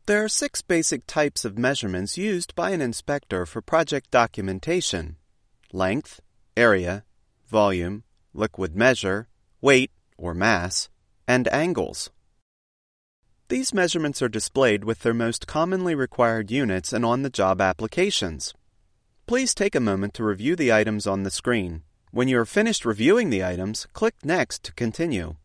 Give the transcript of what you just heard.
There are 6 basic types of measurements used by an inspector for project documentation: length, area, volume, liquid measure, weight or mass, and angles. These measurements are displayed with their most commonly required units and on-the-job applications. Please take a moment to review the items on the screen. When you are finished reviewing the items, click Next to continue.